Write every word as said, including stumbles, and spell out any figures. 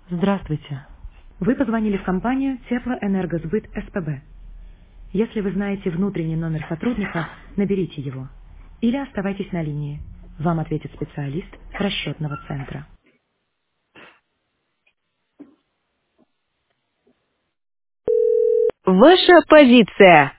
Здравствуйте. Вы позвонили в компанию Теплоэнергосбыт СПБ. Если вы знаете внутренний номер сотрудника, наберите его. Или оставайтесь на линии. Вам ответит специалист расчетного центра. Ваша позиция.